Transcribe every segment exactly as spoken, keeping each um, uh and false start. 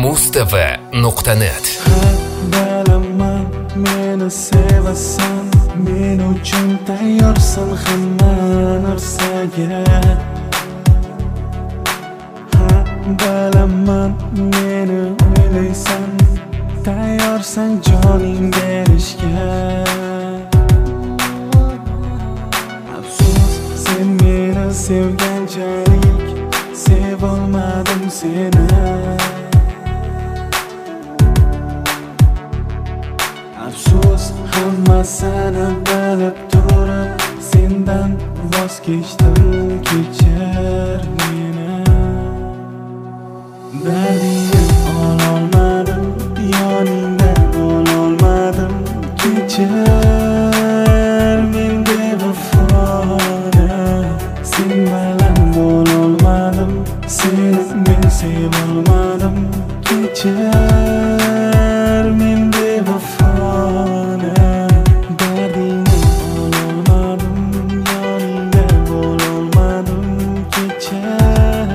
mustava nuqta net. Bilaman meni sevasan, men uchun tayyorsan hamma narsaga. Bilaman meni o'ylaysan, tayyorsan joning berishga. Afsus, sen meni sevganchalik sevolmadim seni. Afsus, hammasini bilib turib sendan voz kechdim, kechir meni. Dardingni ololmadim, yoningdan ololmadim, kechir men bevafoni. Sen bilan bo'lolmadim, seni men sevolmadim, kechir men bevafoni. Dardingni ololmadim, yoningda bo'lolmadim, kechir.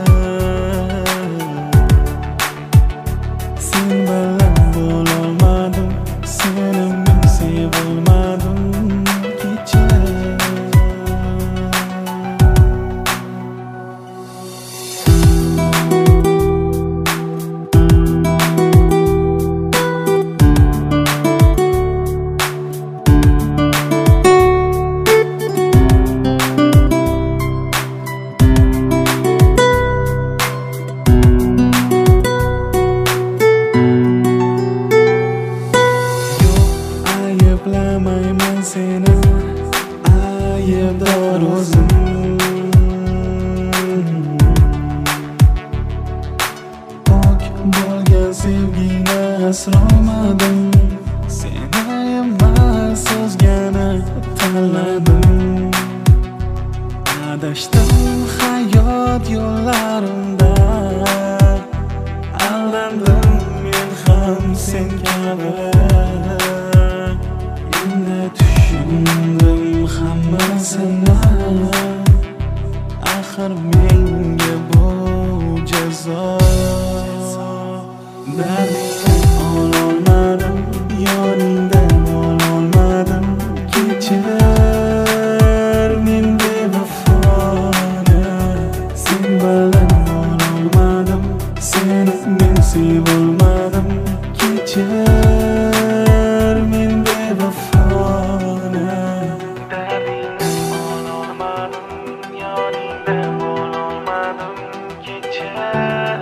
Sen bilan bo'lolmadim, seni men sevolmadim, kechir. Ayblamayman seni, aybdor o'zim. Pok bo'lgan sevgini asrolmadim, seni emas o'zgani tanladim. Adashdim hayot yo'llarimda, aldandim men ham sen kabi. Tushundim hammasini, axir menga bu jazo. Dardingni ololmadim, yoningdan ololmadim, kechir men bevafoni. Sen bilan bo'lolmadim, seni men sevolmadim, kechir men bevafoni. Dardingni ololmadim, yoningda bo'lolmadim, kechir.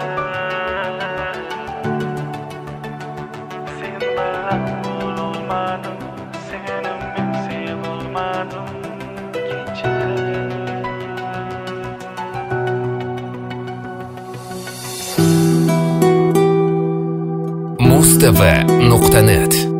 Sen bilan bo'lolmadim, seni men sevolmadim, kechir. mustava nuqta net